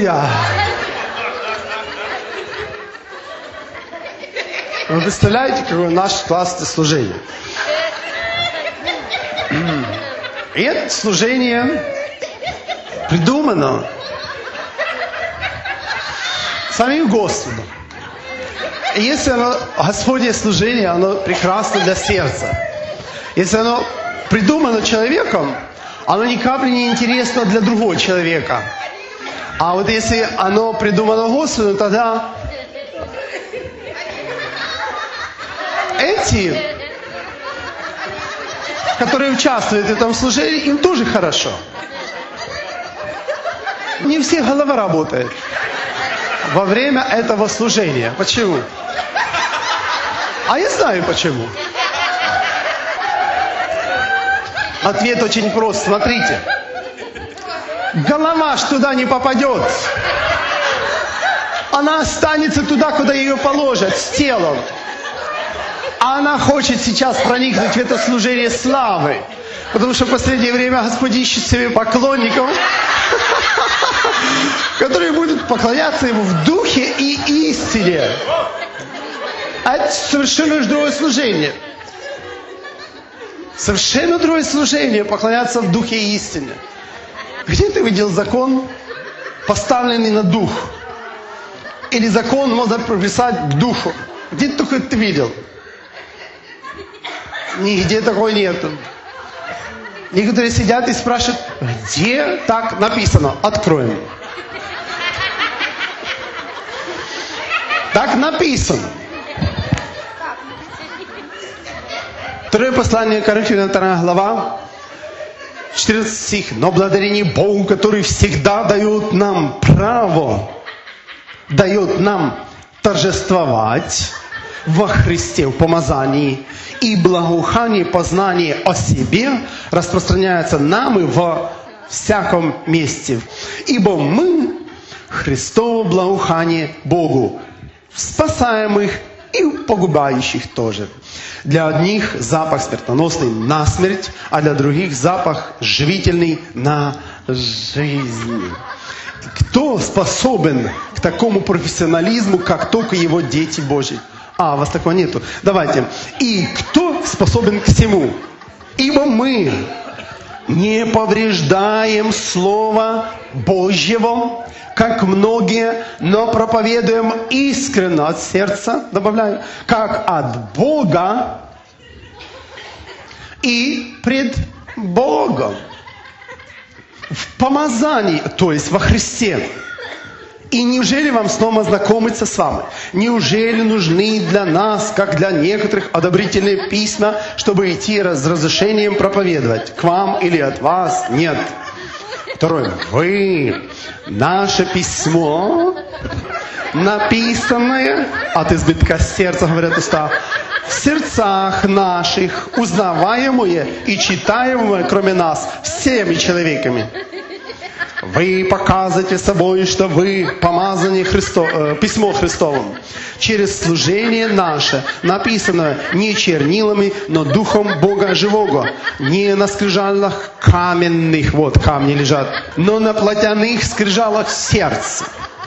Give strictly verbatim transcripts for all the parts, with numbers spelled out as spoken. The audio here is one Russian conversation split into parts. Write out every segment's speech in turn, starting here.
Аллилуйя! Вы представляете, какое наше классное служение? И это служение придумано самим Господом. И если оно, Господне служение, оно прекрасно для сердца. Если оно придумано человеком, оно ни капли не интересно для другого человека. А вот если оно придумано Господом, тогда эти, которые участвуют в этом служении, им тоже хорошо. Не все голова работает во время этого служения. Почему? А я знаю почему. Ответ очень прост. Смотрите. Голова ж туда не попадет. Она останется туда, куда ее положат, с телом. А она хочет сейчас проникнуть в это служение славы. Потому что в последнее время Господь ищет себе поклонников, которые будут поклоняться Ему в духе и истине. А это совершенно другое служение. Совершенно другое служение, поклоняться в духе и истине. Где ты видел закон, поставленный на дух? Или закон можно прописать к духу? Где ты только это видел? Нигде такого нету. Некоторые сидят и спрашивают, где так написано? Откроем. Так написано. Второе послание Коринфянам, вторая глава, четырнадцатый стих. Но благодарение Богу, который всегда дает нам право, дает нам торжествовать во Христе, в помазании, и благоухание, познание о себе распространяется нам и во всяком месте. Ибо мы Христово благоухание Богу, спасаемых и погубающих тоже. Для одних запах смертоносный на смерть, а для других запах живительный на жизнь. Кто способен к такому профессионализму, как только его дети Божьи? А, у вас такого нету. Давайте. И кто способен к всему? Ибо мы не повреждаем Слова Божьего, как многие, но проповедуем искренно от сердца, добавляю, как от Бога и пред Богом. В помазании, то есть во Христе. И неужели вам снова знакомиться с вами? Неужели нужны для нас, как для некоторых, одобрительные письма, чтобы идти с разрешением проповедовать? К вам или от вас? Нет. Второе. Вы, наше письмо, написанное от избытка сердца, говорят уста, в сердцах наших, узнаваемое и читаемое, кроме нас, всеми человеками. Вы показываете собой, что вы помазаны Христо, э, письмо Христовым. Через служение наше, написано не чернилами, но Духом Бога Живого. Не на скрижалях каменных, вот камни лежат, но на плотяных скрижалах сердца.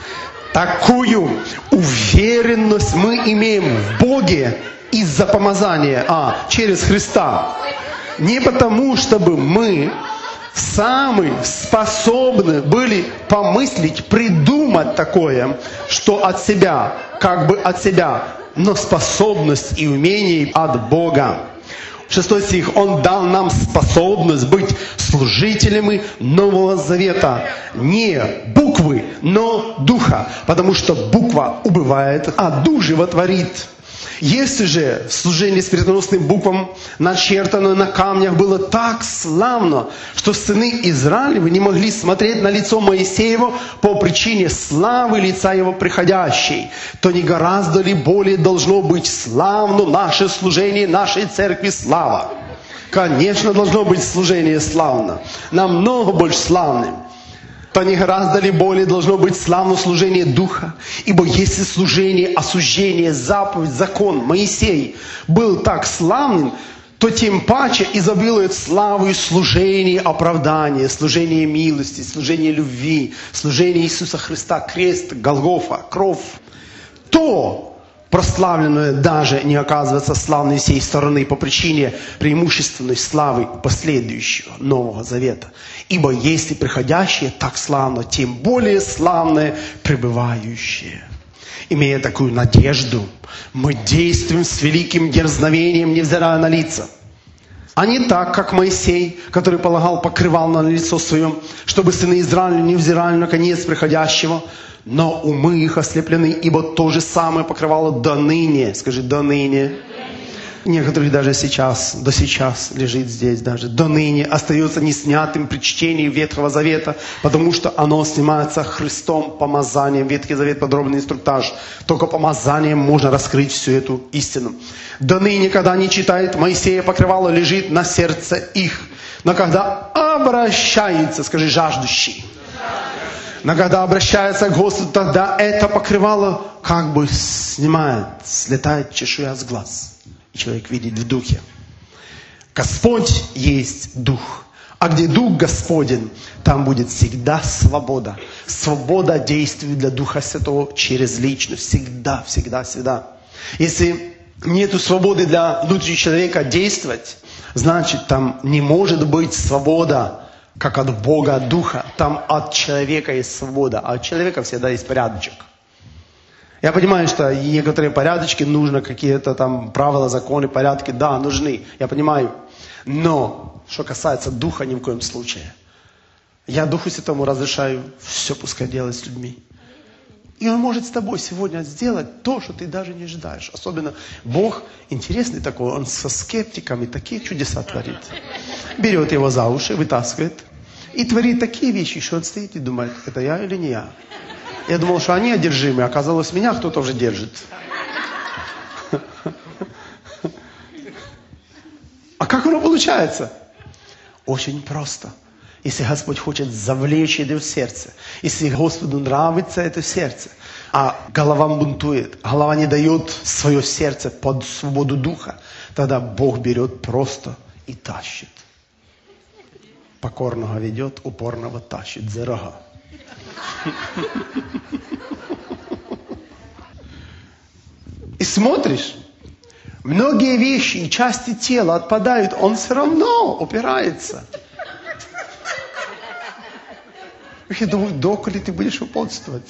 Такую уверенность мы имеем в Боге из-за помазания, а через Христа. Не потому, чтобы мы сами способны были помыслить, придумать такое, что от себя, как бы от себя, но способность и умение от Бога. Шестой стих. Он дал нам способность быть служителями Нового Завета. Не буквы, но духа. Потому что буква убывает, а дух животворит. Если же служение смертоносным буквам, начертанное на камнях, было так славно, что сыны Израилевы не могли смотреть на лицо Моисеева по причине славы лица его приходящей, то не гораздо ли более должно быть славно наше служение нашей церкви слава? Конечно, должно быть служение славно, намного больше славным. То не гораздо ли более должно быть славно служение Духа? Ибо если служение, осуждение, заповедь, закон, Моисей был так славным, то тем паче изобилует славу и служение оправдания, служение милости, служение любви, служение Иисуса Христа, крест, Голгофа, кровь. То прославленное даже не оказывается славной сей стороны по причине преимущественной славы последующего Нового Завета. Ибо если приходящее так славно, тем более славное пребывающее. Имея такую надежду, мы действуем с великим дерзновением, невзирая на лица. А не так, как Моисей, который полагал покрывал на лицо свое, чтобы сыны Израиля не взирали на конец приходящего, но умы их ослеплены, ибо то же самое покрывало до ныне. Скажи, до ныне. Некоторых даже сейчас, до сейчас лежит здесь даже. До ныне остается неснятым при чтении Ветхого Завета, потому что оно снимается Христом помазанием. Ветхий Завет подробный инструктаж. Только помазанием можно раскрыть всю эту истину. До ныне, когда они читают, Моисея покрывало лежит на сердце их. Но когда обращается, скажи, жаждущий. Но когда обращается к Господу, тогда это покрывало как бы снимает, слетает чешуя с глаз. И человек видит в духе. Господь есть Дух. А где Дух Господень, там будет всегда свобода. Свобода действует для Духа Святого через личность. Всегда, всегда, всегда. Если нету свободы для внутреннего человека действовать, значит там не может быть свобода. Как от Бога, от Духа, там от человека есть свобода, а от человека всегда есть порядочек. Я понимаю, что некоторые порядочки нужно, какие-то там правила, законы, порядки, да, нужны, я понимаю. Но, что касается Духа, ни в коем случае. Я Духу Святому разрешаю все пускай делать с людьми. И Он может с тобой сегодня сделать то, что ты даже не ожидаешь. Особенно Бог интересный такой, Он со скептиками такие чудеса творит. Берет его за уши, вытаскивает и творит такие вещи, что он стоит и думает, это я или не я. Я думал, что они одержимы, оказалось, меня кто-то уже держит. А как оно получается? Очень просто. Если Господь хочет завлечь это в сердце, если Господу нравится это в сердце, а голова бунтует, голова не дает свое сердце под свободу духа, тогда Бог берет просто и тащит. Покорного ведет, упорного тащит за рога. И смотришь, многие вещи и части тела отпадают, он все равно упирается. Я думаю, доколе ты будешь упорствовать?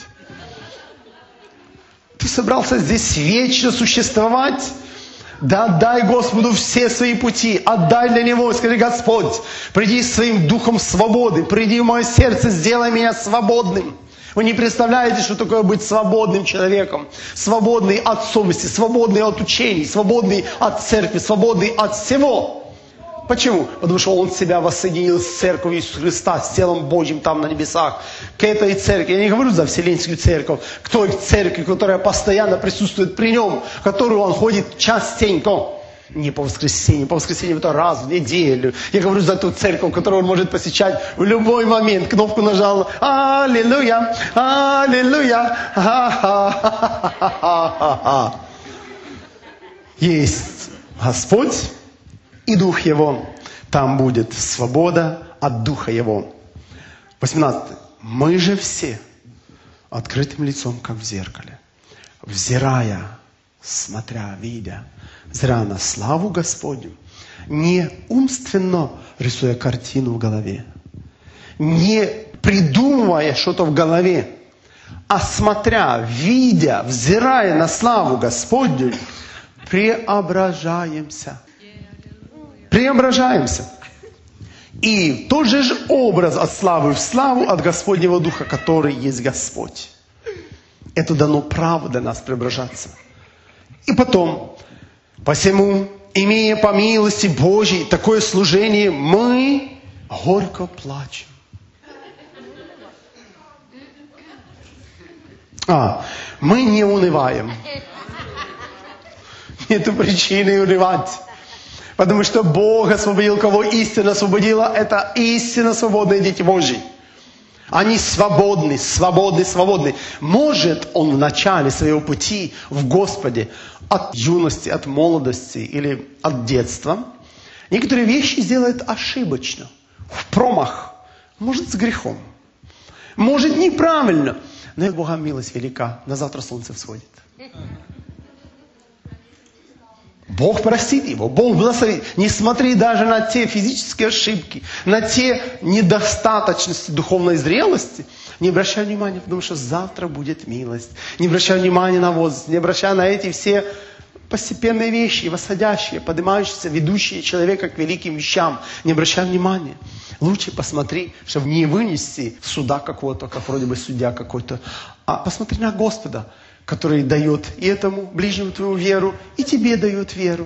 Ты собрался здесь вечно существовать? Да отдай Господу все свои пути, отдай для Него, скажи, Господь, приди своим духом свободы, приди в мое сердце, сделай меня свободным. Вы не представляете, что такое быть свободным человеком, свободный от совести, свободный от учений, свободный от церкви, свободный от всего. Почему? Потому что Он себя воссоединил с церковью Иисуса Христа, с телом Божьим там на небесах. К этой церкви, я не говорю за Вселенскую церковь, к той церкви, которая постоянно присутствует при Нем, в которую Он ходит частенько. Не по воскресеньям, по воскресеньям это раз в неделю. Я говорю за ту церковь, которую Он может посещать в любой момент. Кнопку нажал, аллилуйя, аллилуйя, ха-ха-ха-ха-ха-ха. Есть Господь и Дух Его, там будет свобода от Духа Его. восемнадцатый. Мы же все открытым лицом, как в зеркале, взирая, смотря, видя, взирая на славу Господню, не умственно рисуя картину в голове, не придумывая что-то в голове, а смотря, видя, взирая на славу Господню, преображаемся. Преображаемся. И тот же образ от славы в славу от Господнего Духа, который есть Господь. Это дано право для нас преображаться. И потом, посему, имея по милости Божьей такое служение, мы горько плачем. А, мы не унываем. Нету причины унывать. Потому что Бог освободил, кого истина освободила, это истинно свободные дети Божьи. Они свободны, свободны, свободны. Может он в начале своего пути в Господе, от юности, от молодости или от детства, Некоторые вещи сделает ошибочно, в промах, может с грехом, может неправильно. Но и Бога милость велика, на завтра солнце всходит. Бог простит его, Бог благословит. Не смотри даже на те физические ошибки, на те недостаточности духовной зрелости. Не обращай внимания, потому что завтра будет милость. Не обращай внимания на возраст, не обращай на эти все постепенные вещи, восходящие, поднимающиеся, ведущие человека к великим вещам. Не обращай внимания. Лучше посмотри, чтобы не вынести суда какого-то, как вроде бы судья какой-то, а посмотри на Господа, который дает и этому ближнему твою веру, и тебе дает веру.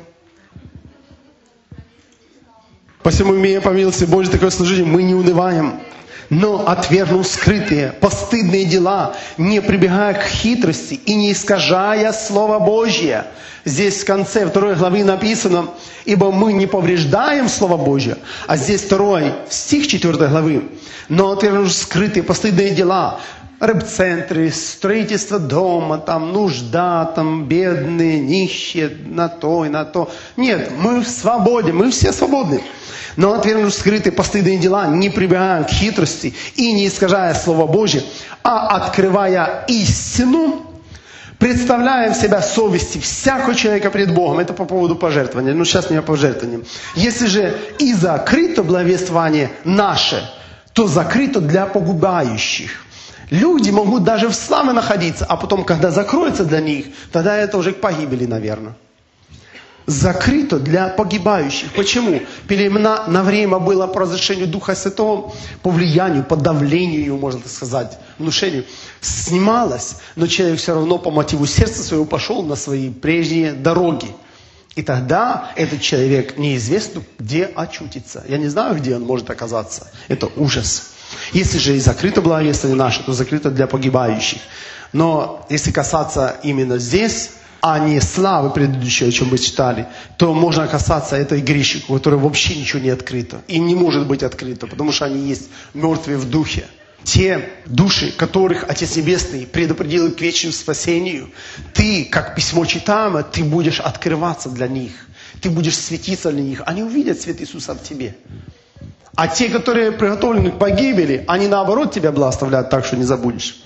Посему, имея по милости Божьей такое служение, мы не унываем, но отвергнув скрытые, постыдные дела, не прибегая к хитрости и не искажая Слово Божье. Здесь в конце второй главы написано, ибо мы не повреждаем Слово Божье. А здесь второй стих четвертой главы. Но отвергнув скрытые, постыдные дела, рэп-центры, строительство дома, там нужда, там бедные, нищие, на то и на то. Нет, мы в свободе, мы все свободны. Но отвергнув скрытые постыдные дела, не прибегаем к хитрости и не искажая Слово Божье, а открывая истину, представляем себя совести всякого человека пред Богом. Это по поводу пожертвования. Ну, сейчас не о пожертвовании. Если же и закрыто благовествование наше, то закрыто для погубающих. Люди могут даже в славе находиться, а потом, когда закроется для них, тогда это уже к погибели, наверное. Закрыто для погибающих. Почему? Племена на время было по разрешению Духа Святого, по влиянию, по давлению, можно так сказать, внушению, снималось, но человек все равно по мотиву сердца своего пошел на свои прежние дороги. И тогда этот человек неизвестно, где очутится. Я не знаю, где он может оказаться. Это ужас. Если же и закрыто благовествование наше, то закрыто для погибающих. Но если касаться именно здесь, а не славы предыдущей, о чем мы читали, то можно касаться этой грешника, у которой вообще ничего не открыто. И не может быть открыто, потому что они есть мертвые в духе. Те души, которых Отец Небесный предопределил к вечному спасению, ты, как письмо читаемое, ты будешь открываться для них. Ты будешь светиться для них. Они увидят свет Иисуса в тебе. А те, которые приготовлены к погибели, они наоборот тебя благословляют так, что не забудешь.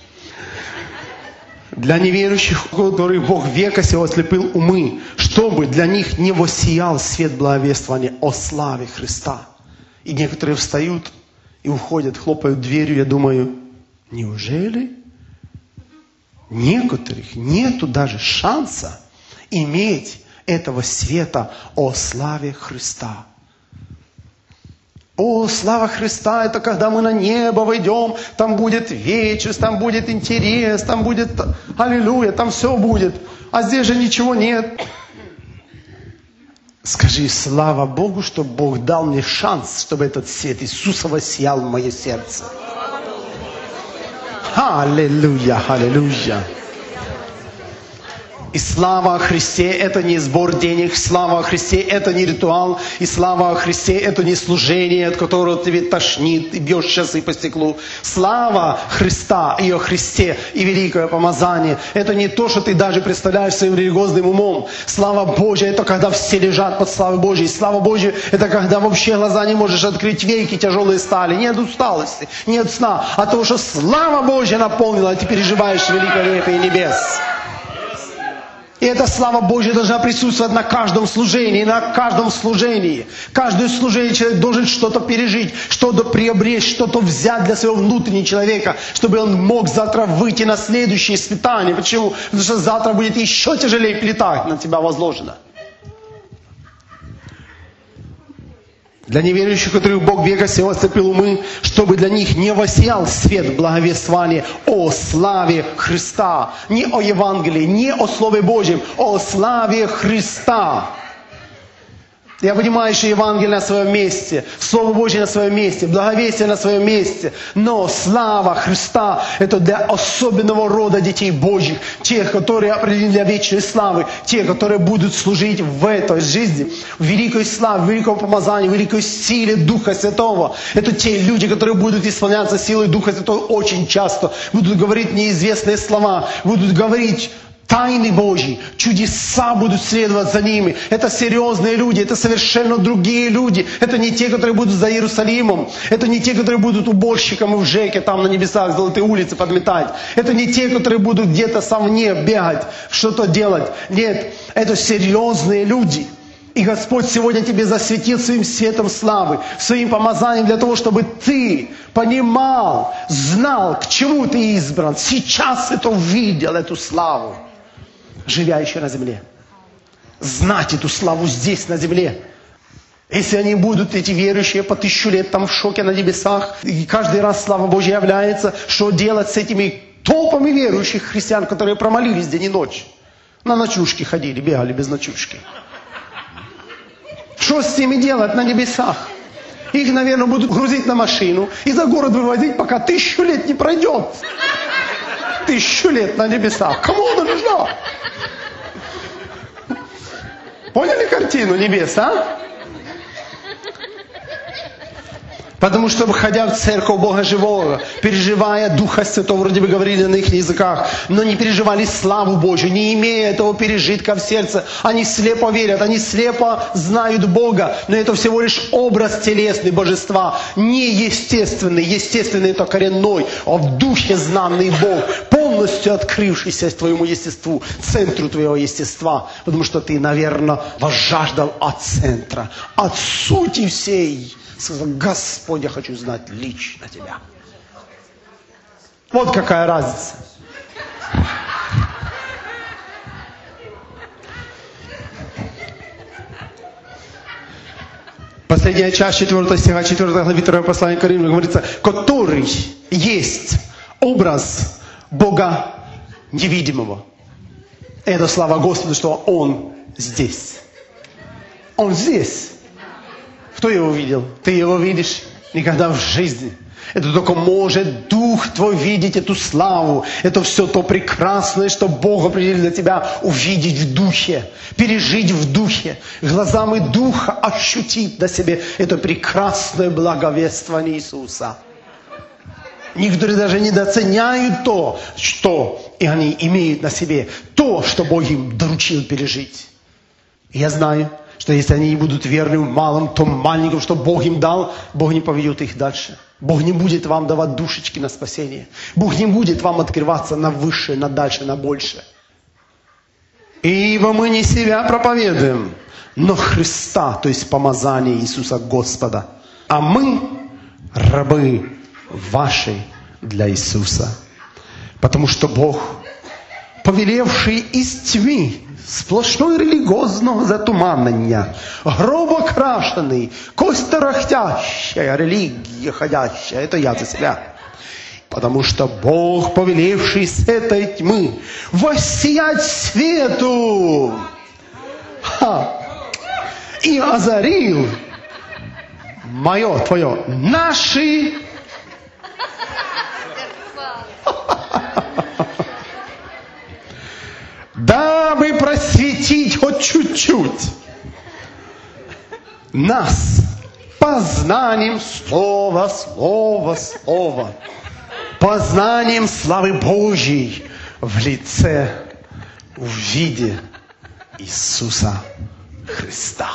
Для неверующих, у которых Бог века сего ослепил умы, чтобы для них не воссиял свет благовествования о славе Христа. И некоторые встают и уходят, хлопают дверью. Я думаю, неужели некоторых нету даже шанса иметь этого света о славе Христа? О, слава Христа, это когда мы на небо войдем, там будет вечность, там будет интерес, там будет аллилуйя, там все будет. А здесь же ничего нет. Скажи, слава Богу, что Бог дал мне шанс, чтобы этот свет Иисуса воссиял в мое сердце. Аллилуйя, аллилуйя. И слава о Христе – это не сбор денег, слава о Христе – это не ритуал, и слава о Христе – это не служение, от которого тебе тошнит, и бьешь часы по стеклу. Слава Христа и о Христе, и великое помазание – это не то, что ты даже представляешь своим религиозным умом. Слава Божья – это когда все лежат под славой Божьей. Слава Божья – это когда вообще глаза не можешь открыть, веки тяжелые стали. Не от усталости, не от сна, а от того, что слава Божья наполнила, и ты переживаешь великолепие небес. И эта слава Божья должна присутствовать на каждом служении, на каждом служении. Каждое служение человек должен что-то пережить, что-то приобрести, что-то взять для своего внутреннего человека, чтобы он мог завтра выйти на следующее испытание. Почему? Потому что завтра будет еще тяжелее плита на тебя возложена. Для неверующих, которых Бог века сего ослепил умы, чтобы для них не воссиял свет благовествования о славе Христа. Не о Евангелии, не о Слове Божьем, о славе Христа. Я понимаю, что Евангелие на своем месте, Слово Божье на своем месте, благовестие на своем месте. Но слава Христа – это для особенного рода детей Божьих. Тех, которые определены для вечной славы. Те, которые будут служить в этой жизни. В великой славе, в великом помазании, в великой силе Духа Святого. Это те люди, которые будут исполняться силой Духа Святого очень часто. Будут говорить неизвестные слова. Будут говорить тайны Божьи, чудеса будут следовать за ними. Это серьезные люди, это совершенно другие люди. Это не те, которые будут за Иерусалимом. Это не те, которые будут уборщиком в ЖЭКе, там на небесах, золотые улицы подметать. Это не те, которые будут где-то совне бегать, что-то делать. Нет, это серьезные люди. И Господь сегодня тебе засветил своим светом славы, своим помазанием для того, чтобы ты понимал, знал, к чему ты избран. Сейчас это увидел, эту славу, живя еще на земле. Знать эту славу здесь, на земле. Если они будут, эти верующие, по тысячу лет там в шоке на небесах, и каждый раз слава Божья является, что делать с этими толпами верующих христиан, которые промолились день и ночь? На ночушки ходили, бегали без ночушки. Что с ними делать на небесах? Их, наверное, будут грузить на машину и за город вывозить, пока тысячу лет не пройдет. Тысячу лет на небесах. Кому она нужна? Поняли картину небес, а? Потому что, входя в церковь Бога Живого, переживая Духа Святого, вроде бы говорили на их языках, но не переживали славу Божью, не имея этого пережитка в сердце, они слепо верят, они слепо знают Бога, но это всего лишь образ телесный Божества, неестественный, естественный это коренной, а в Духе знанный Бог, полностью открывшийся твоему естеству, центру твоего естества, потому что ты, наверное, возжаждал от центра, от сути всей. Сказал: Господь, я хочу знать лично Тебя. Вот какая разница. Последняя часть четвёртого стиха, четвёртой главы второго послания к Римлянам говорится, который есть образ Бога невидимого. Это слава Господу, что Он здесь. Он здесь. Кто его видел? Ты его видишь никогда в жизни. Это только может Дух Твой видеть эту славу. Это все то прекрасное, что Бог определил для тебя, увидеть в Духе, пережить в Духе, глазами Духа ощутить на себе это прекрасное благовествование Иисуса. Некоторые даже недооценяют то, что и они имеют на себе, то, что Бог им доручил пережить. И я знаю, что если они не будут верны в малом, то маленьком, что Бог им дал, Бог не поведет их дальше. Бог не будет вам давать душечки на спасение. Бог не будет вам открываться на высшее, на дальше, на большее. Ибо мы не себя проповедуем, но Христа, то есть помазание Иисуса Господа. А мы рабы ваши для Иисуса. Потому что Бог, повелевший из тьмы, сплошной религиозного затуманення, грубо крашеный, кость тарахтящая, религия ходящая, это я за себя. Потому что Бог, повелевший с этой тьмы, воссиять свету, ха, и озарил мое, твое, наши дабы просветить хоть чуть-чуть нас познанием слова, слова, слова, познанием славы Божьей в лице, в виде Иисуса Христа.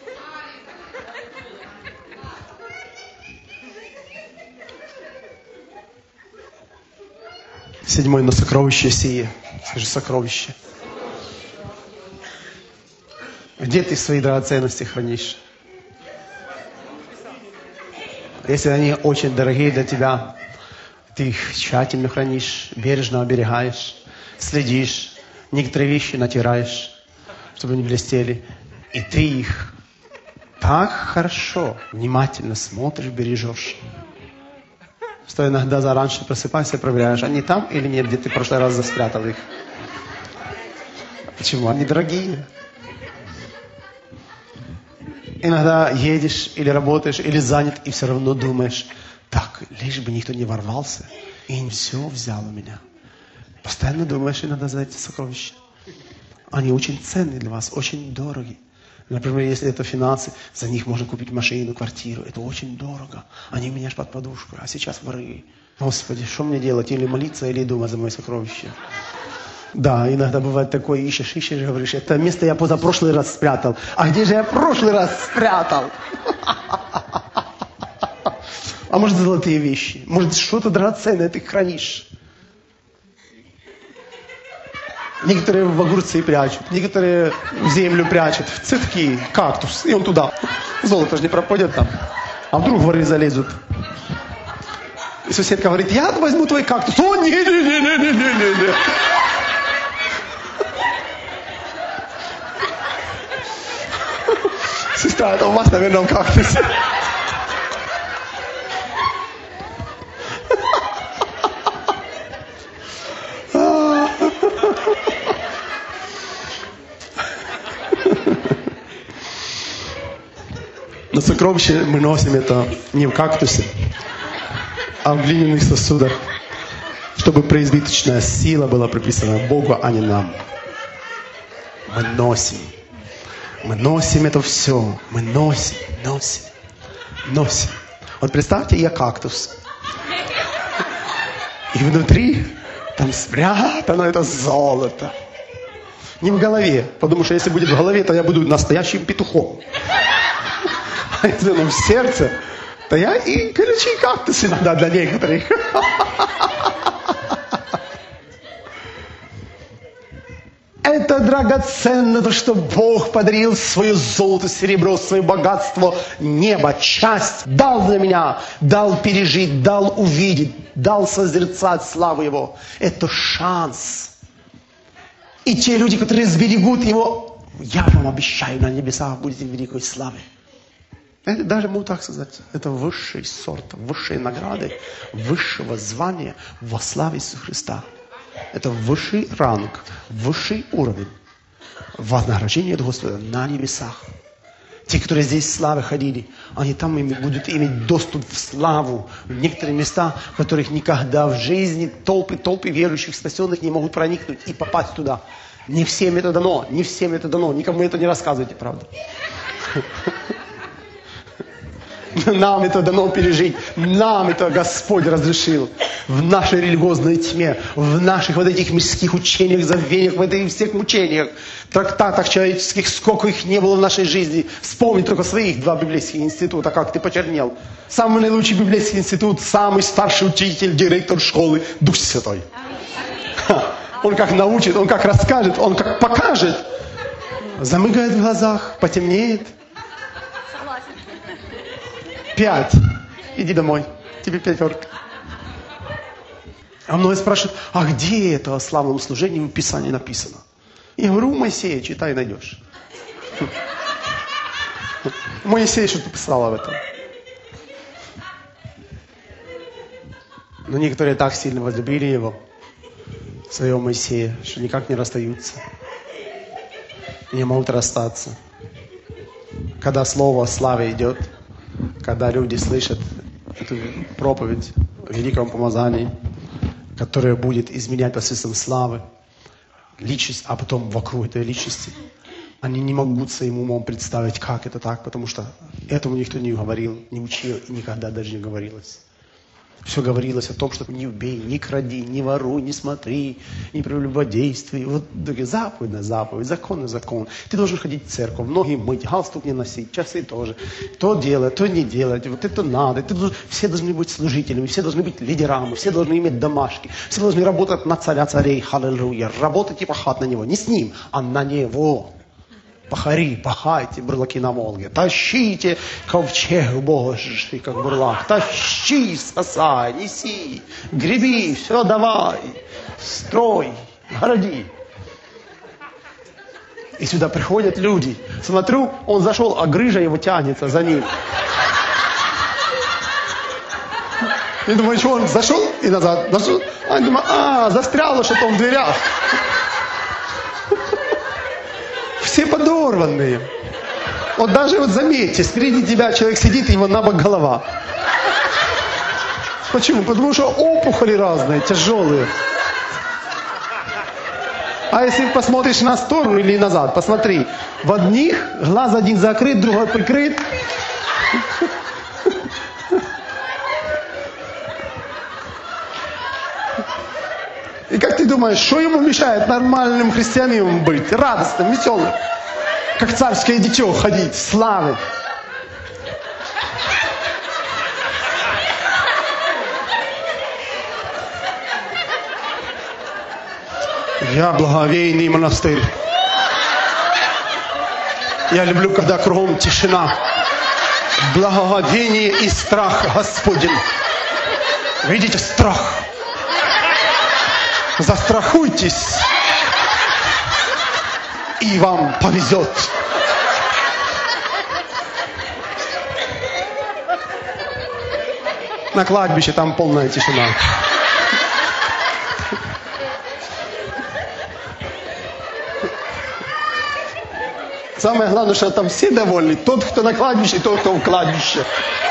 Седьмой, но сокровище сие. Скажи, сокровище. Где ты свои драгоценности хранишь? Если они очень дорогие для тебя, ты их тщательно хранишь, бережно оберегаешь, следишь, некоторые вещи натираешь, чтобы они блестели. И ты их так хорошо, внимательно смотришь, бережешь. Что иногда зараньше просыпаешься, проверяешь, они там или нет, где ты в прошлый раз заспрятал их. Почему? Они дорогие. Иногда едешь или работаешь, или занят, и все равно думаешь, так, лишь бы никто не ворвался, и не все взял у меня. Постоянно думаешь иногда за эти сокровища. Они очень ценные для вас, очень дорогие. Например, если это финансы, за них можно купить машину, квартиру. Это очень дорого. Они у меня ж под подушку, а сейчас воры. Господи, что мне делать? Или молиться, или думать за мои сокровища? Да, иногда бывает такое, ищешь, ищешь, говоришь, это место я позапрошлый раз спрятал. А где же я прошлый раз спрятал? А может, золотые вещи? Может, что-то драгоценное ты хранишь? Некоторые в огурцы прячут, некоторые в землю прячут, в цветки, кактус, и он туда. Золото же не пропадет там. А вдруг воры залезут? И соседка говорит, я возьму твой кактус. О, не-не-не-не-не-не-не. Сестра, это у вас, наверное, кактус. Но сокровище мы носим это не в кактусе, а в глиняных сосудах, чтобы преизбыточная сила была приписана Богу, а не нам. Мы носим. Мы носим это все. Мы носим, носим, носим. Вот представьте, я кактус. И внутри там спрятано это золото. Не в голове, потому что если будет в голове, то я буду настоящим петухом. А если оно в сердце, то я и колючий кактус иногда для некоторых. Это драгоценно, то, что Бог подарил свое золото, серебро, свое богатство, небо, часть, дал для меня, дал пережить, дал увидеть, дал созерцать славу Его. Это шанс. И те люди, которые сберегут его, я вам обещаю, на небесах будете в великой славе. Это даже могу так сказать, это высший сорт, высшие награды, высшего звания во славе Иисуса Христа. Это высший ранг, высший уровень вознаграждения от Господа на небесах. Те, которые здесь в славе ходили, они там будут иметь доступ в славу, в некоторые места, в которых никогда в жизни толпы, толпы верующих, спасенных не могут проникнуть и попасть туда. Не всем это дано, не всем это дано, никому это не рассказывайте, правда. Нам это дано пережить. Нам это Господь разрешил. В нашей религиозной тьме, в наших вот этих мирских учениях, забвениях, в этих всех мучениях, трактатах человеческих, сколько их не было в нашей жизни. Вспомни только своих два библейских института, как ты почернел. Самый наилучший библейский институт, самый старший учитель, директор школы, Дух Святой. Он как научит, он как расскажет, он как покажет. Замыгает в глазах, потемнеет. Пять. Иди домой. Тебе пятерка. А многие спрашивают, а где это о славном служении в Писании написано? Я говорю, у Моисея читай, найдешь. Моисей что-то писал об этом. Но некоторые так сильно возлюбили его, своего Моисея, что никак не расстаются. Не могут расстаться. Когда слово о славе идет, когда люди слышат эту проповедь о великом помазании, которое будет изменять посредством славы личность, а потом вокруг этой личности, они не могут своим умом представить, как это так, потому что этому никто не говорил, не учил и никогда даже не говорилось. Все говорилось о том, что не убей, не кради, не воруй, не смотри, не прелюбодействуй. Вот заповедь на заповедь, закон на закон. Ты должен ходить в церковь, ноги мыть, галстук не носить, часы тоже. То делать, то не делать, вот это надо. Ты должен, все должны быть служителями, все должны быть лидерами, все должны иметь домашки, все должны работать на царя царей, аллилуйя. Работать и пахать на него. Не с ним, а на него. Пахари, пахайте, бурлаки на Волге. Тащите ковчег Божий, как бурлак. Тащи, спасай, неси, греби, все давай. Строй, городи. И сюда приходят люди. Смотрю, он зашел, а грыжа его тянется за ним. Я думаю, что он зашел и назад. Зашел. А я думаю, а, застряло что-то в дверях. Все подорванные. Вот даже вот заметьте, спереди тебя человек сидит, и его на бок голова. Почему? Потому что опухоли разные, тяжелые. А если посмотришь на сторону или назад, посмотри. В одних глаз один закрыт, другой прикрыт. И как ты ты думаешь, что ему мешает нормальным христианином быть? Радостным, веселым. Как царское дитё ходить, славы. Я благовейный монастырь. Я люблю, когда кругом тишина. Благоговение и страх Господень. Видите, страх. Застрахуйтесь, и вам повезет. На кладбище там полная тишина. Самое главное, что там все довольны. Тот, кто на кладбище, и тот, кто в кладбище.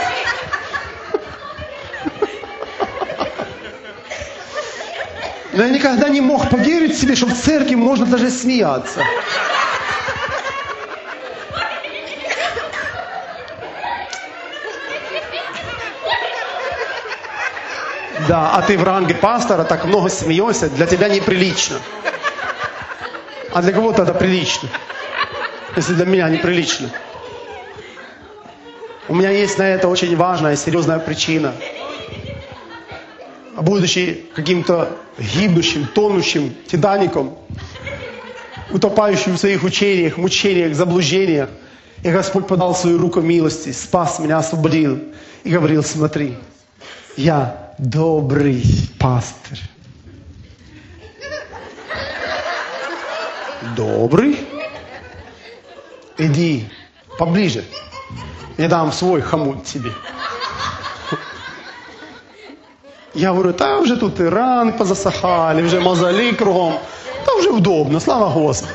Но я никогда не мог поверить себе, что в церкви можно даже смеяться. Да, а ты в ранге пастора так много смеешься, для тебя неприлично. А для кого-то это прилично. Если для меня неприлично. У меня есть на это очень важная, серьезная причина. Будучи каким-то гибнущим, тонущим титаником, утопающим в своих учениях, мучениях, заблуждениях, и Господь подал свою руку милости, спас меня, освободил и говорил: смотри, я добрый пастырь. Добрый? Иди поближе, я дам свой хомут тебе. Я говорю, да уже тут и раны позасахали, уже мозоли кругом. Да уже удобно, слава Господу.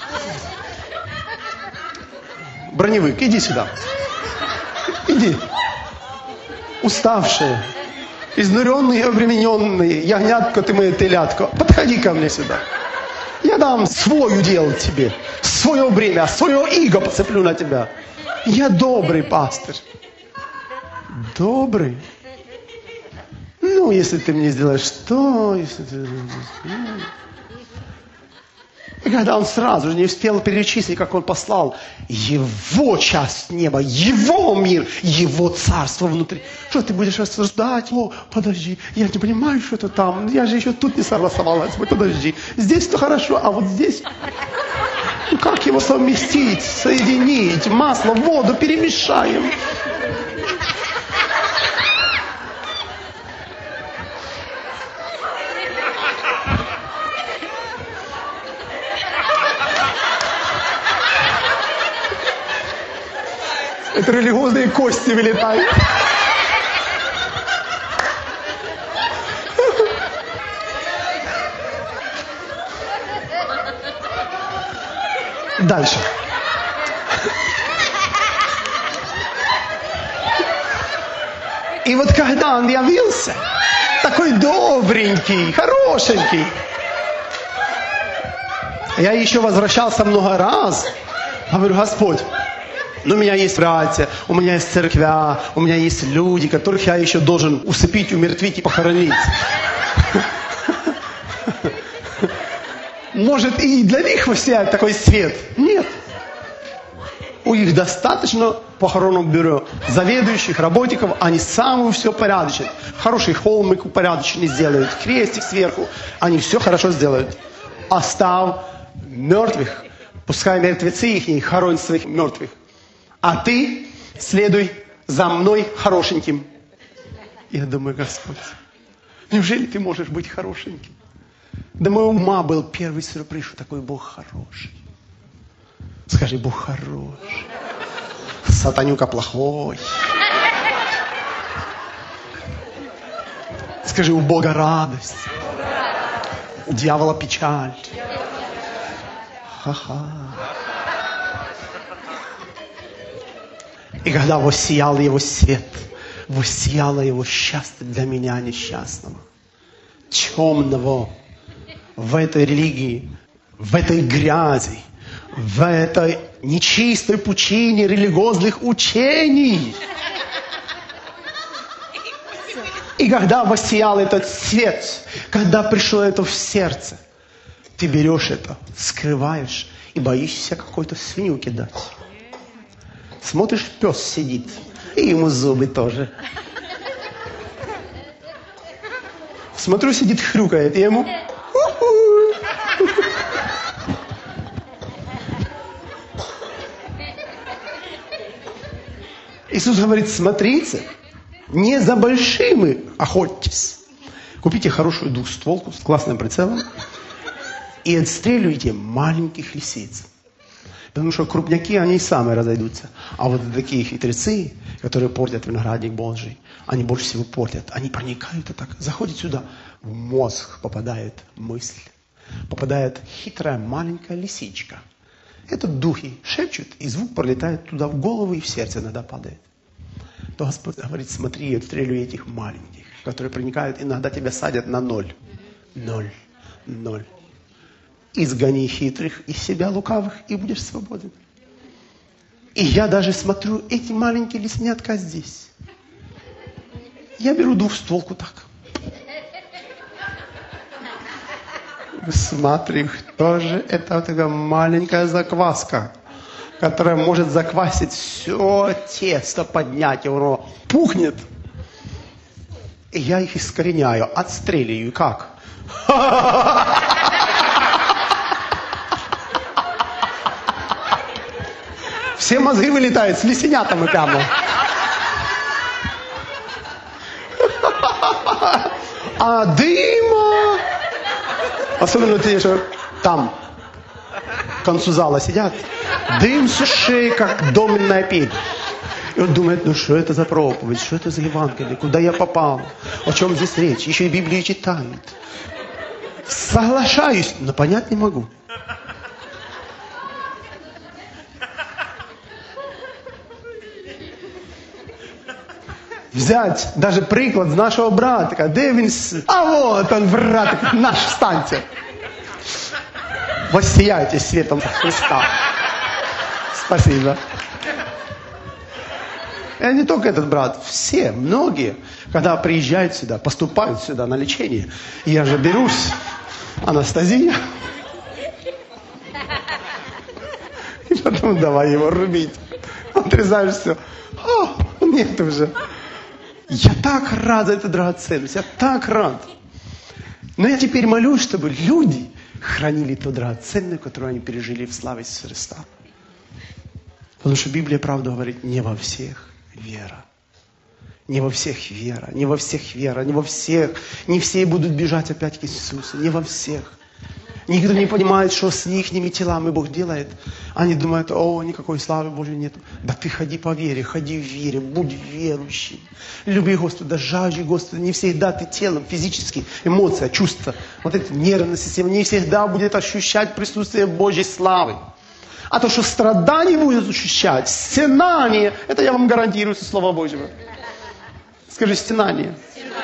Броневик, иди сюда. Иди. Уставшие, изнуренные, обремененные, ягнятко ты моя телятко, подходи ко мне сюда. Я дам свой удел тебе, свое время, свое иго поцеплю на тебя. Я добрый пастырь. Добрый? Ну, если ты мне сделаешь то, если ты... И когда он сразу же не успел перечислить, как он послал его часть неба, его мир, его царство внутри. Что ты будешь рассуждать? О, подожди, я не понимаю, что это там. Я же еще тут не согласовалась. Подожди, здесь-то хорошо, а вот здесь... Ну, как его совместить, соединить? Масло, воду перемешаем. Это религиозные кости вылетают. Дальше. И вот когда он явился, такой добренький, хорошенький, я еще возвращался много раз, говорю: Господь, но у меня есть братья, у меня есть церквя, у меня есть люди, которых я еще должен усыпить, умертвить и похоронить. Может, и для них воссияет такой свет? Нет. У них достаточно похоронных бюро, заведующих, работников, они самые все порядочные. Хороший холмик упорядоченный сделают, крестик сверху, они все хорошо сделают. Оставь мертвых, пускай мертвецы их хоронят своих мертвых. А ты следуй за мной хорошеньким. Я думаю: Господь, неужели ты можешь быть хорошеньким? До моего ума был первый сюрприз, что такой Бог хороший. Скажи: Бог хороший. Сатанюка плохой. Скажи: у Бога радость. У дьявола печаль. Ха-ха. И когда воссиял его свет, воссияло его счастье для меня несчастного, темного, в этой религии, в этой грязи, в этой нечистой пучине религиозных учений. И когда воссиял этот свет, когда пришло это в сердце, ты берешь это, скрываешь и боишься какой-то свинью кидать. Смотришь, пес сидит, и ему зубы тоже. Смотрю, сидит, хрюкает, и ему... Иисус говорит, смотрите, не за большими охотьтесь. Купите хорошую двухстволку с классным прицелом и отстреливайте маленьких лисиц. Потому что крупняки, они сами разойдутся. А вот такие хитрецы, которые портят виноградник Божий, они больше всего портят. Они проникают и так, заходят сюда. В мозг попадает мысль. Попадает хитрая маленькая лисичка. Это духи шепчут, и звук пролетает туда в голову и в сердце иногда падает. То Господь говорит, смотри, отстреливай этих маленьких, которые проникают, иногда тебя садят на ноль. Ноль. Ноль. Изгони хитрых из себя лукавых, и будешь свободен. И я даже смотрю, эти маленькие лиснятка здесь. Я беру двухстволку так. Смотри, кто же это у тебя маленькая закваска, которая может заквасить все тесто, поднять его, пухнет. И я их искореняю, отстреливаю. Как? Все мозги вылетают с лисенятами прямо. А дыма... Особенно те, что там, к концу зала сидят, дым с ушей, как доменная печь. И он думает, ну что это за проповедь, что это за Евангелие, куда я попал, о чем здесь речь, еще и Библию читают. Соглашаюсь, но понять не могу. Взять даже приклад с нашего братика, Дэвинс, а вот он, братик, наш, встаньте. Воссияйте светом Христа. Спасибо. И не только этот брат, все, многие, когда приезжают сюда, поступают сюда на лечение, я же берусь, анестезия, и потом давай его рубить. Отрезаешь все. О, нет уже. Я так рад за эту драгоценность, я так рад. Но я теперь молюсь, чтобы люди хранили ту драгоценность, которую они пережили в славе Иисуса Христа. Потому что Библия, правда, говорит, не во всех вера. Не во всех вера, не во всех вера, не во всех. Не все будут бежать опять к Иисусу, не во всех. Никто не понимает, что с ихними телами Бог делает. Они думают, о, никакой славы Божьей нет. Да ты ходи по вере, ходи в вере, будь верующим. Люби Господа, жажди Господа. Не всегда ты телом, физически, эмоция, чувства, вот эта нервная система, не всегда будет ощущать присутствие Божьей славы. А то, что страдание будет ощущать, стенание, это я вам гарантирую со Слова Божьего. Скажи, стенание.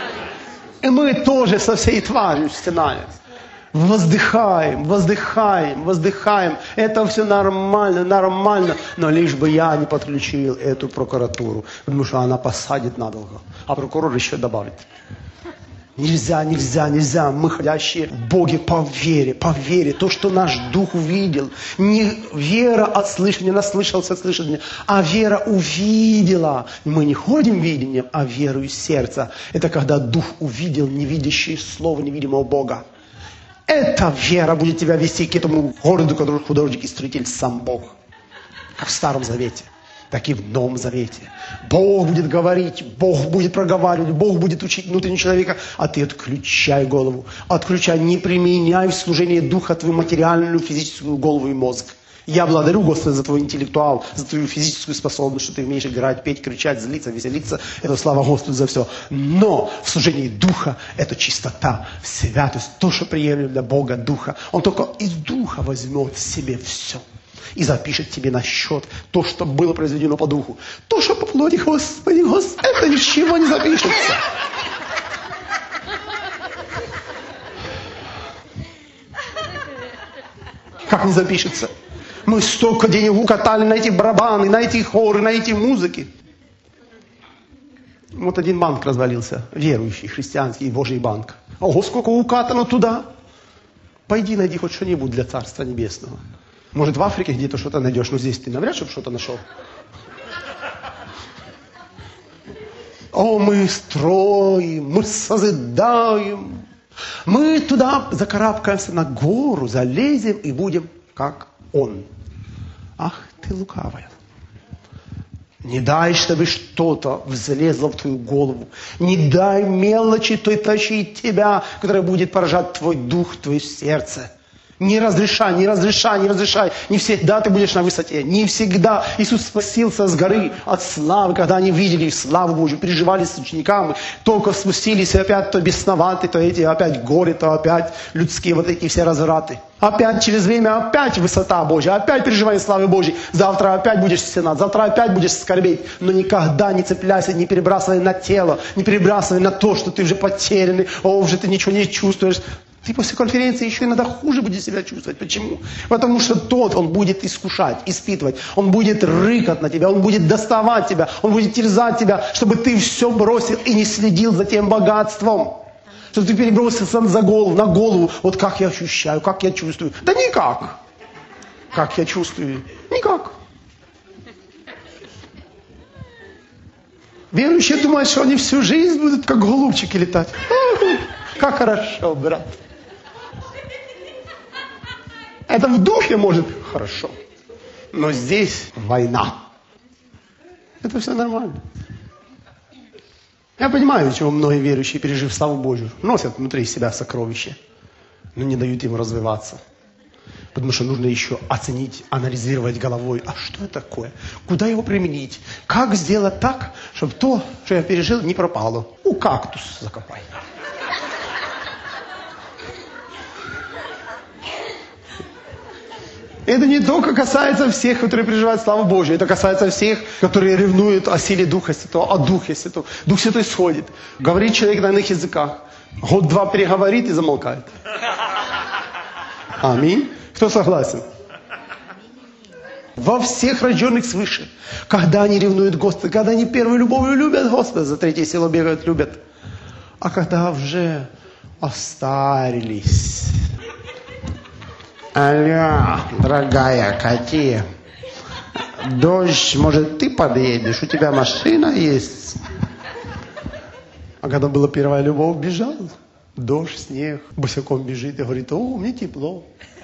И мы тоже со всей тварью стенаем. Воздыхаем, воздыхаем, воздыхаем. Это все нормально, нормально. Но лишь бы я не подключил эту прокуратуру. Потому что она посадит надолго. А прокурор еще добавит. Нельзя, нельзя, нельзя. Мы ходящие в Боге по вере, по вере. То, что наш дух увидел. Не вера от слышания, наслышался от слышания, а вера увидела. Мы не ходим видением, а верою сердца. Это когда дух увидел невидящее слово невидимого Бога. Эта вера будет тебя вести к этому городу, который художник и строитель сам Бог. Как в Старом Завете, так и в Новом Завете. Бог будет говорить, Бог будет проговаривать, Бог будет учить внутреннего человека, а ты отключай голову. Отключай, не применяй в служении духа твою материальную, физическую голову и мозг. Я благодарю Господа за твой интеллектуал, за твою физическую способность, что ты умеешь играть, петь, кричать, злиться, веселиться. Это слава Господу за все. Но в служении Духа это чистота, святость, то, что приемлемо для Бога Духа. Он только из Духа возьмет в себе все. И запишет тебе на счет то, что было произведено по Духу. То, что по плоти, Господи, Господи, это ничего не запишется. Как не запишется? Мы столько денег укатали на эти барабаны, на эти хоры, на эти музыки. Вот один банк развалился, верующий, христианский, Божий банк. Ого, сколько укатано туда. Пойди найди хоть что-нибудь для Царства Небесного. Может, в Африке где-то что-то найдешь, но здесь ты навряд, чтобы что-то нашел. О, мы строим, мы созидаем. Мы туда закарабкаемся на гору, залезем и будем как Он. Ах ты лукавая. Не дай, чтобы что-то взлезло в твою голову. Не дай мелочи той тащить тебя, которая будет поражать твой дух, твое сердце. Не разрешай, не разрешай, не разрешай. Не всегда ты будешь на высоте. Не всегда Иисус спустился с горы от славы, когда они видели славу Божью, переживали с учениками. Только спустились, и опять то бесноваты, то эти, опять горы, то опять людские вот эти все развраты. Опять через время, опять высота Божья, опять переживание славы Божьей. Завтра опять будешь стенать, завтра опять будешь скорбеть. Но никогда не цепляйся, не перебрасывай на тело, не перебрасывай на то, что ты уже потерянный, о, уже ты ничего не чувствуешь. Ты после конференции еще иногда хуже будешь себя чувствовать. Почему? Потому что тот, он будет искушать, испытывать. Он будет рыкать на тебя, он будет доставать тебя, он будет терзать тебя, чтобы ты все бросил и не следил за тем богатством. Чтобы ты перебросился за голову, на голову. Вот как я ощущаю, как я чувствую. Да никак. Как я чувствую? Никак. Верующие думают, что они всю жизнь будут как голубчики летать. Как хорошо, брат. Это в духе может хорошо. Но здесь война. Это все нормально. Я понимаю, чего многие верующие, пережив славу Божию, носят внутри себя сокровища, но не дают им развиваться. Потому что нужно еще оценить, анализировать головой. А что это такое? Куда его применить? Как сделать так, чтобы то, что я пережил, не пропало? У кактус закопай. Это не только касается всех, которые переживают славу Божию. Это касается всех, которые ревнуют о силе Духа Святого, о Духе Святого. Дух Святой сходит. Говорит человек на иных языках. Год-два переговорит и замолкает. Аминь. Кто согласен? Во всех рожденных свыше. Когда они ревнуют Господа, когда они первой любовью любят Господа, за третье село бегают, любят. А когда уже остарились... Алло, дорогая, кати. Дождь, может, ты подъедешь? У тебя машина есть? А когда была первая любовь, бежал. Дождь, снег, босиком бежит и говорит, о, мне тепло.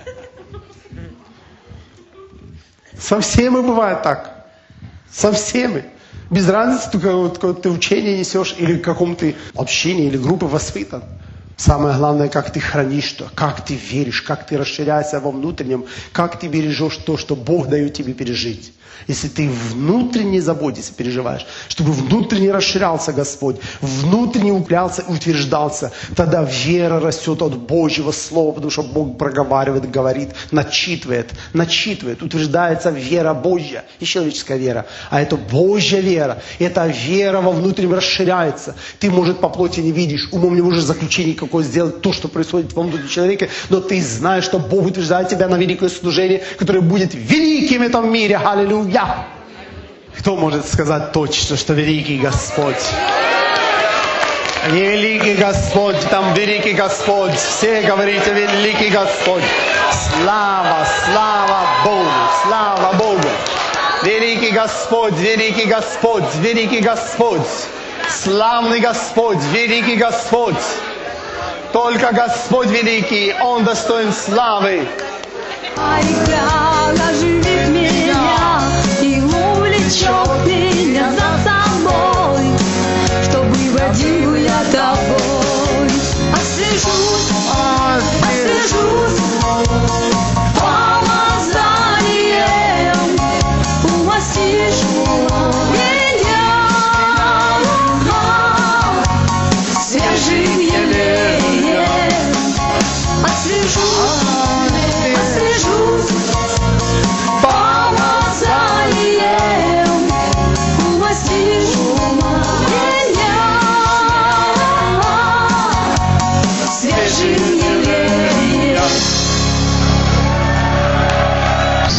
Со всеми бывает так. Со всеми. Без разницы, только ты учение несешь, или в каком ты общении, или группе воспитан. Самое главное, как ты хранишь то, как ты веришь, как ты расширяешься во внутреннем, как ты бережешь то, что Бог дает тебе пережить. Если ты внутренне заботишься, переживаешь, чтобы внутренне расширялся Господь, внутренне укреплялся и утверждался, тогда вера растет от Божьего Слова, потому что Бог проговаривает, говорит, начитывает, начитывает, утверждается вера Божья, не человеческая вера, а это Божья вера. Эта вера во внутреннем расширяется. Ты, может, по плоти не видишь, умом не можешь заключение какое сделать, то, что происходит во внутреннем человеке, но ты знаешь, что Бог утверждает тебя на великое служение, которое будет великим в этом мире. Аллилуйя! Кто может сказать точно, что великий Господь? Великий Господь, там великий Господь. Все говорите, великий Господь. Слава, слава Богу, слава Богу. Великий Господь, великий Господь, великий Господь. Славный Господь, великий Господь. Только Господь великий, Он достоин славы. Оживит меня и увлечет меня за собой, чтобы водил я тобой. Освежусь, освежусь помазанием, умастишь меня свежим елеем. Освежусь, освежусь помазанием, умастишь меня свежим елеем.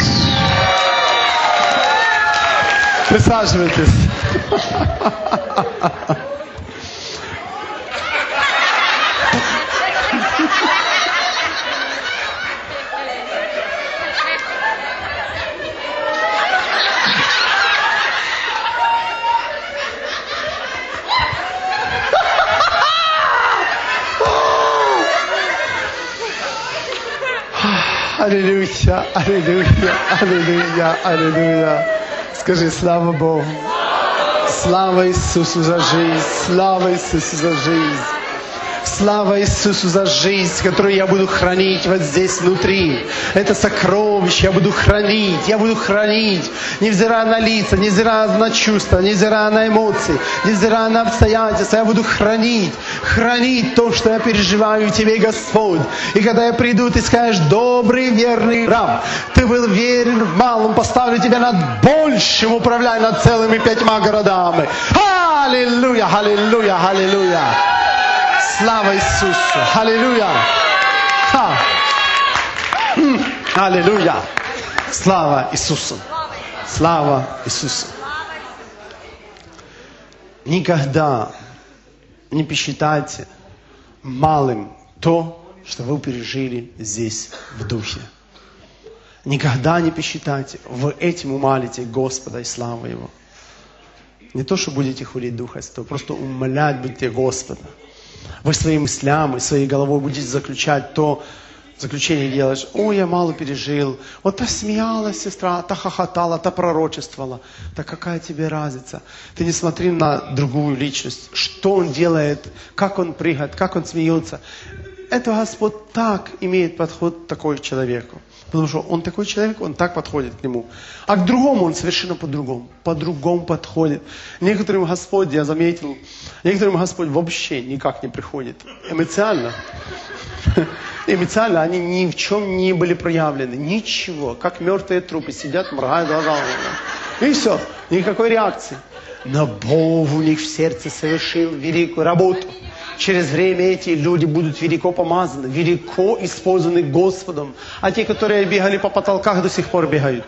Присаживайтесь. Аллилуйя, аллилуйя, аллилуйя, аллилуйя. Скажи, слава Богу. Слава Иисусу за жизнь, слава Иисусу за жизнь. Слава Иисусу за жизнь, которую я буду хранить вот здесь внутри. Это сокровище я буду хранить, я буду хранить, невзирая на лица, невзирая на чувства, невзирая на эмоции, невзирая на обстоятельства, я буду хранить, хранить то, что я переживаю в Тебе, Господь. И когда я приду, Ты скажешь: добрый, верный раб, Ты был верен в малом, поставлю Тебя над большим, управляй над целыми пятьма городами. Аллилуйя, аллилуйя, аллилуйя. Слава Иисусу! Аллилуйя! Ха. Аллилуйя! Слава Иисусу! Слава Иисусу! Никогда не посчитайте малым то, что вы пережили здесь в духе. Никогда не посчитайте, вы этим умалите Господа и славу Его. Не то, что будете хулить Духа Святого, просто умолять будете Господа. Вы своим мыслям и своей головой будете заключать то, заключение делаешь: о, я мало пережил, вот та смеялась сестра, та хохотала, та пророчествовала. Да какая тебе разница? Ты не смотри на другую личность, что он делает, как он прыгает, как он смеется. Это Господь так имеет подход такой к человеку. Потому что он такой человек, он так подходит к нему. А к другому он совершенно по-другому. По-другому подходит. Некоторым Господь, я заметил, некоторым Господь вообще никак не приходит. Эмоционально. Эмоционально они ни в чем не были проявлены. Ничего. Как мертвые трупы сидят, моргают глазами. И все. Никакой реакции. Но Бог у них в сердце совершил великую работу. Через время эти люди будут велико помазаны, велико использованы Господом. А те, которые бегали по потолках, до сих пор бегают.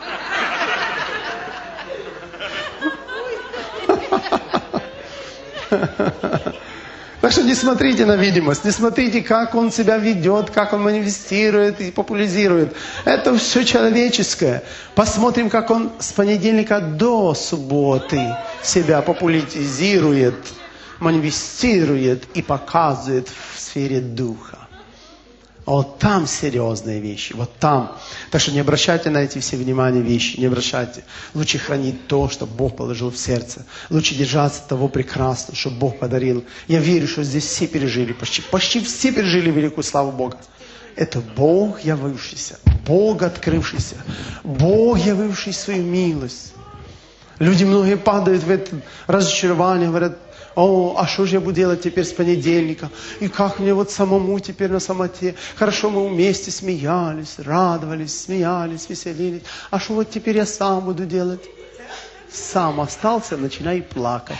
Так что не смотрите на видимость, не смотрите, как он себя ведет, как он манифестирует и популяризирует. Это все человеческое. Посмотрим, как он с понедельника до субботы себя популяризирует, манифестирует и показывает в сфере духа. А вот там серьезные вещи, вот там. Так что не обращайте на эти все внимания вещи, не обращайте. Лучше хранить то, что Бог положил в сердце. Лучше держаться того прекрасного, что Бог подарил. Я верю, что здесь все пережили, почти, почти все пережили великую славу Бога. Это Бог, явившийся, Бог, открывшийся, Бог, явивший свою милость. Люди многие падают в это разочарование, говорят: о, а что же я буду делать теперь с понедельника? И как мне вот самому теперь на самоте? Хорошо, мы вместе смеялись, радовались, смеялись, веселились. А что вот теперь я сам буду делать? Сам остался, начинай плакать.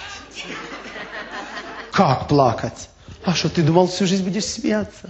Как плакать? А что, ты думал, всю жизнь будешь смеяться?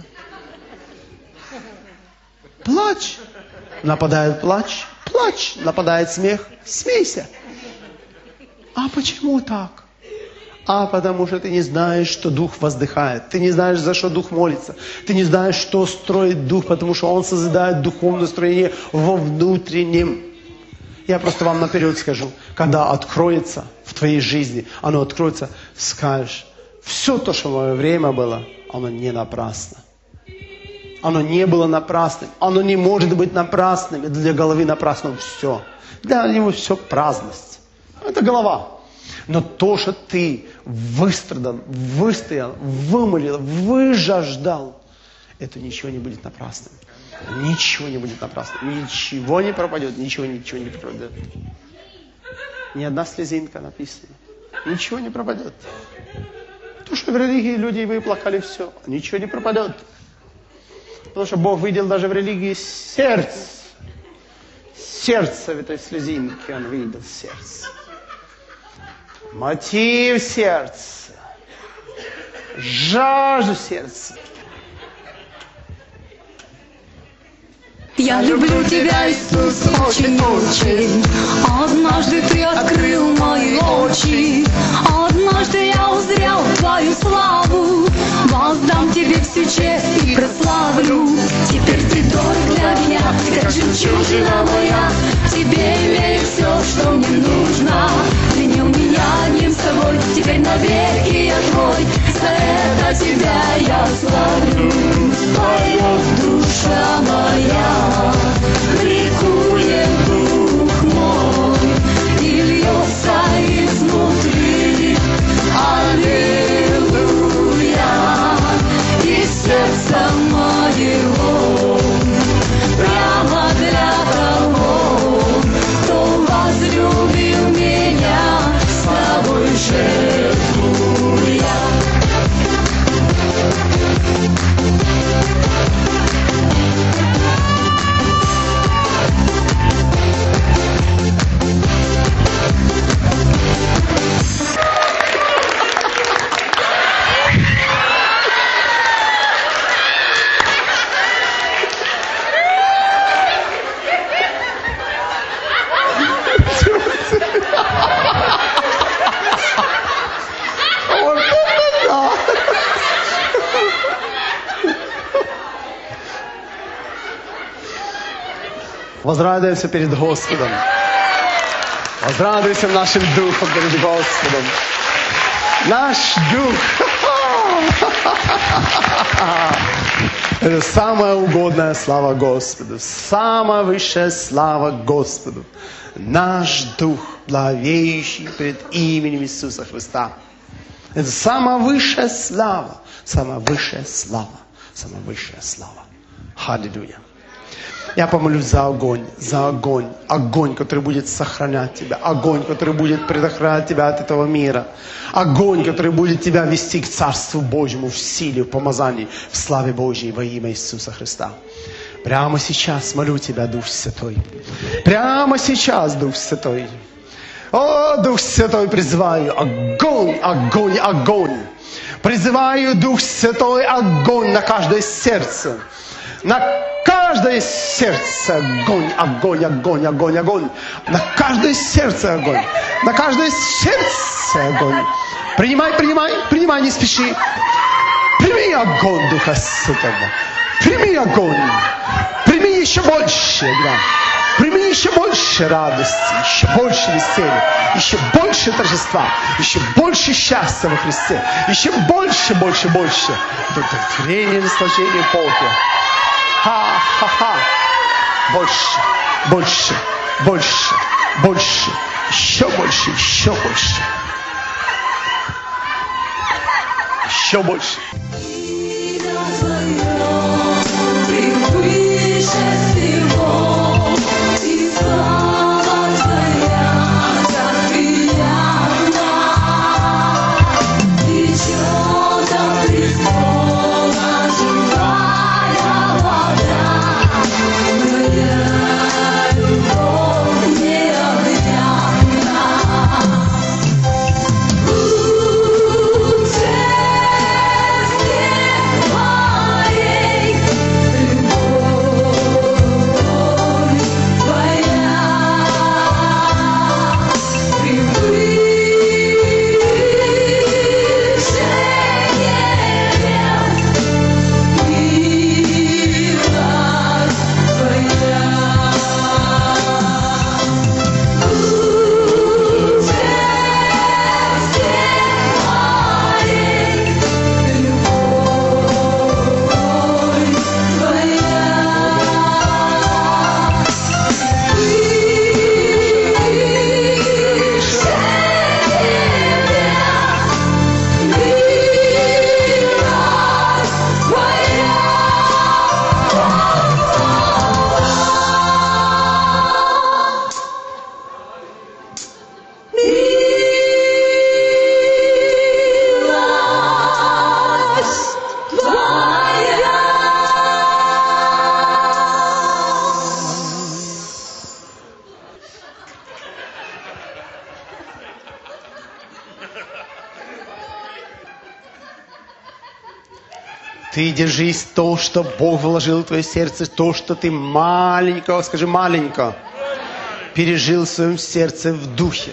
Плачь. Нападает плач, плачь. Нападает смех, смейся. А почему так? А потому что ты не знаешь, что Дух воздыхает. Ты не знаешь, за что Дух молится. Ты не знаешь, что строит Дух, потому что Он созидает духовное строение во внутреннем. Я просто вам наперед скажу, когда откроется в твоей жизни, оно откроется, скажешь: все то, что в мое время было, оно не напрасно. Оно не было напрасным. Оно не может быть напрасным. Для головы напрасно все. Для него все праздность. Это голова. Но то, что ты выстрадан, выстоял, вымолил, выжаждал, это ничего не будет напрасным. Ничего не будет напрасным. Ничего не пропадет, ничего, ничего не пропадет. Ни одна слезинка написана. Ничего не пропадет. То, что в религии люди выплакали, все. Ничего не пропадет. Потому что Бог видел даже в религии сердце. Сердце в этой слезинке Он видел, сердце. Мотив сердца, жажду сердца. Я люблю тебя, Иисус, очень-очень. Однажды ты открыл мои очи. Однажды честь и прославлю. Теперь ты дорог для меня, ты как жемчужина моя. Тебе имею все, что мне нужно. Принял меня одним с тобой, теперь навеки я твой. За это тебя я славлю. Поет душа моя, ликует дух мой, и льется изнутри. Аллилуйя, из сердца моего, прямо для того, кто возлюбил меня, с тобой жертвую я. Возрадуемся перед Господом. Возрадуемся нашим духом перед Господом. Наш дух. Это самая угодная слава Господу. Самая высшая слава Господу. Наш дух, благовеющий перед именем Иисуса Христа. Это самая высшая слава. Самая высшая слава. Самая высшая слава. Аллилуйя. Я помолюсь за огонь, за огонь, огонь, который будет сохранять тебя, огонь, который будет предохранять тебя от этого мира, огонь, который будет тебя вести к Царству Божьему в силе, в помазании, в славе Божьей во имя Иисуса Христа. Прямо сейчас молю тебя, Дух Святой. Прямо сейчас, Дух Святой. О, Дух Святой, призываю огонь, огонь, огонь. Призываю, Дух Святой, огонь на каждое сердце. На каждое сердце огонь, огонь, огонь, огонь, огонь. На каждое сердце огонь. На каждое сердце огонь. Принимай, принимай, принимай, не спеши. Прими огонь Духа Святого. Прими огонь. Прими еще больше, да. Прими еще больше радости, еще больше веселья, еще больше торжества, еще больше счастья во Христе, еще больше, больше, больше. Удовлетворение, наслаждение Бога. Ха-ха-ха. Больше, больше, больше, больше, еще больше, еще больше. Еще больше. Ты держись то, что Бог вложил в твое сердце, то, что ты маленько, скажи маленько, пережил в своем сердце в духе.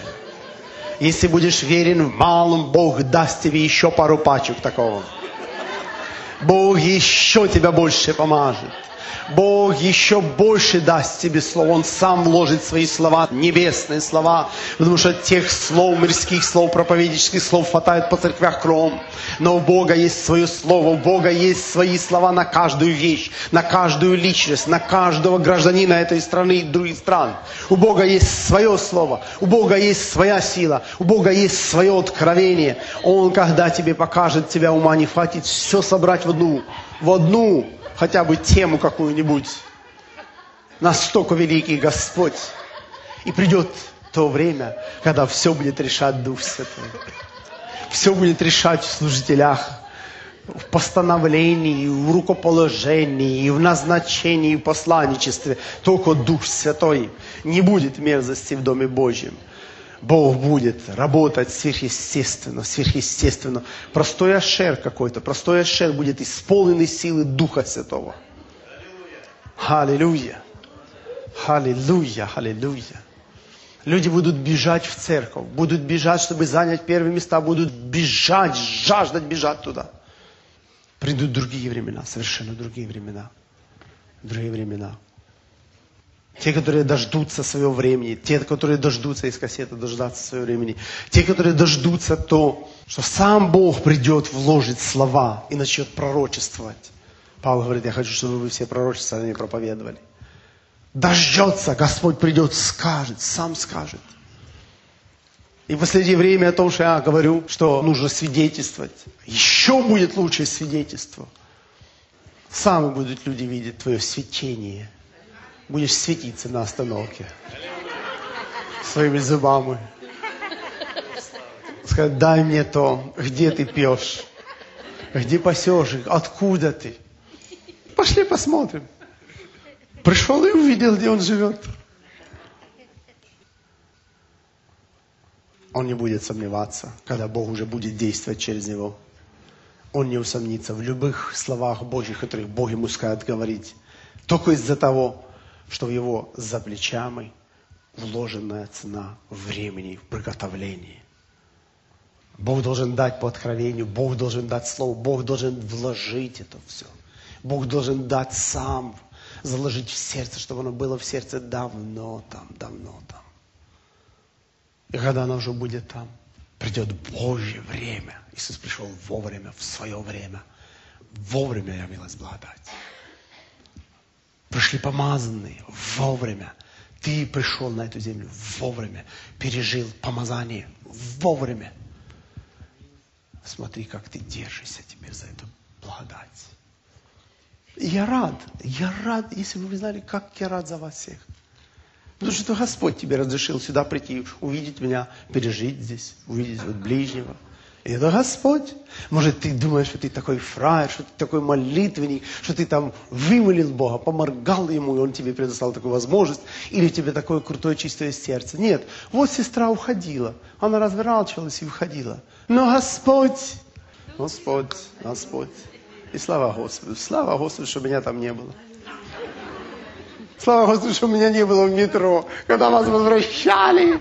Если будешь верен в малом, Бог даст тебе еще пару пачек такого. Бог еще тебя больше помажет. Бог еще больше даст тебе слов. Он сам вложит свои слова, небесные слова. Потому что тех слов, мирских слов, проповеднических слов хватает по церквях кругом. Но у Бога есть свое слово, у Бога есть свои слова на каждую вещь, на каждую личность, на каждого гражданина этой страны и других стран. У Бога есть свое слово, у Бога есть своя сила, у Бога есть свое откровение. Он, когда тебе покажет, тебя ума не хватит все собрать в одну, в одну хотя бы тему какую-нибудь. Настолько великий Господь. И придет то время, когда все будет решать Дух Святой. Все будет решать в служителях, в постановлении, в рукоположении, в назначении, в посланничестве. Только Дух Святой. Не будет мерзости в Доме Божьем. Бог будет работать сверхъестественно, сверхъестественно. Простой ашер какой-то, простой ашер будет исполненный силы Духа Святого. Аллилуйя. Аллилуйя, аллилуйя. Люди будут бежать в церковь, будут бежать, чтобы занять первые места, будут бежать, жаждать бежать туда. Придут другие времена, совершенно другие времена. Другие времена. Те, которые дождутся своего времени, те, которые дождутся из кассеты, дождаться своего времени, те, которые дождутся то, что сам Бог придет, вложит слова и начнет пророчествовать. Павел говорит, я хочу, чтобы вы все пророчествовали и проповедовали. Дождется, Господь придет, скажет, сам скажет. И в последнее время о том, что я говорю, что нужно свидетельствовать. Еще будет лучшее свидетельство. Сами будут люди видеть твое свечение. Будешь светиться на остановке своими зубами. Сказать, дай мне то, где ты пьешь, где пасешь, откуда ты. Пошли посмотрим. Пришел и увидел, где он живет. Он не будет сомневаться, когда Бог уже будет действовать через него. Он не усомнится в любых словах Божьих, которых Бог ему скажет говорить. Только из-за того, что в его за плечами вложенная цена времени в приготовлении. Бог должен дать по откровению, Бог должен дать слово, Бог должен вложить это все. Бог должен дать сам, заложить в сердце, чтобы оно было в сердце давно там, давно там. И когда оно уже будет там, придет Божье время. Иисус пришел вовремя, в свое время. Вовремя явилась благодать. Пришли помазанные вовремя. Ты пришел на эту землю вовремя. Пережил помазание вовремя. Смотри, как ты держишься теперь за эту благодать. И я рад, я рад, если бы вы знали, как я рад за вас всех. Потому что Господь тебе разрешил сюда прийти, увидеть меня, пережить здесь, увидеть вот ближнего. И это Господь. Может, ты думаешь, что ты такой фраер, что ты такой молитвенник, что ты там вымолил Бога, поморгал Ему, и Он тебе предоставил такую возможность, или у тебя такое крутое чистое сердце. Нет, вот сестра уходила, она разворачивалась и уходила. Но Господь, Господь, Господь. И слава Господу, слава Господу, что меня там не было. Слава Господу, что меня не было в метро, когда нас возвращали.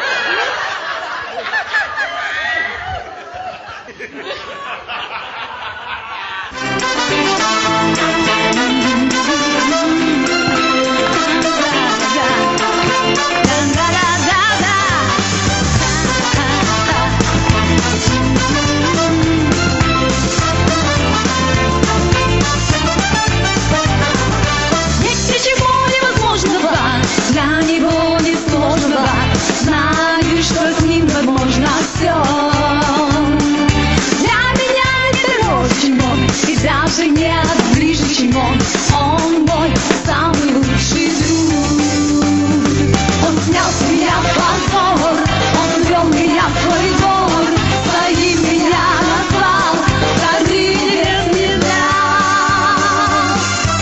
Даже нет ближе, чем он. Он мой самый лучший друг. Он снял с меня позор, он ввел меня в свой двор, своим меня назвал, царь небес не дал.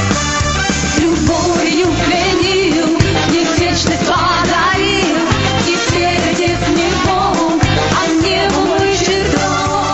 Любовью пленил, и вечность подарил, теперь отец не Бог, а мне мой чертог.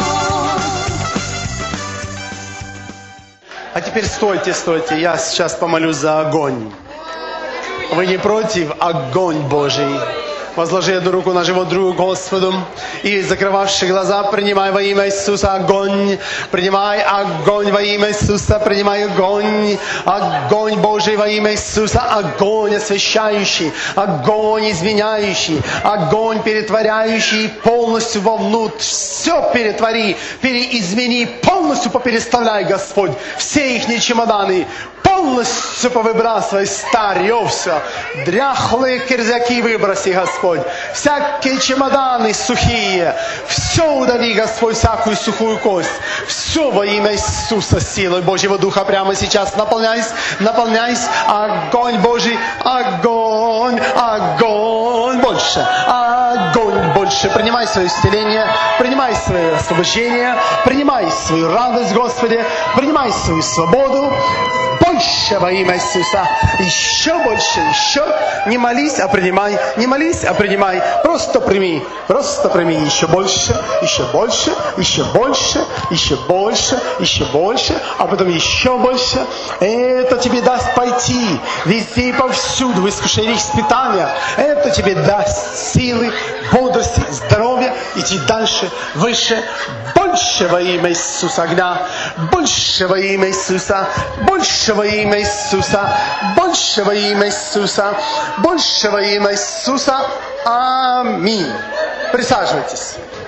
А теперь стойте, стойте, я сейчас помолюсь за огонь. Вы не против? Огонь Божий. Возложи одну руку на живот другу Господу. И закрывавши глаза, принимай во имя Иисуса огонь. Принимай огонь во имя Иисуса. Принимай огонь. Огонь Божий во имя Иисуса. Огонь освящающий. Огонь изменяющий. Огонь перетворяющий полностью вовнутрь. Все перетвори, переизмени, полностью попереставляй, Господь. Все их чемоданы полностью повыбрасывай, старье все. Дряхлые кирзяки выброси, Господь. Всякие чемоданы сухие. Все удали, Господь, всякую сухую кость. Все во имя Иисуса силой Божьего Духа прямо сейчас наполняйся, наполняйся. Огонь Божий, огонь, огонь больше, огонь больше. Принимай свое исцеление, принимай свое освобождение, принимай свою радость, Господи, принимай свою свободу. Больше во имя Иисуса. Еще больше, еще. Не молись, а принимай. Не молись, а принимай. Просто прими. Просто прими. Еще больше, еще больше, еще больше, еще больше, еще больше. А потом еще больше. Это тебе даст пойти везде и повсюду в искушениях, испытаниях. Это тебе даст силы, бодрости, здоровья. Идти дальше, выше. Больше во имя Иисуса огня. Больше во имя Иисуса. Больше во имя Иисуса. Больше во имя Иисуса. Больше во имя Иисуса. Аминь. Присаживайтесь.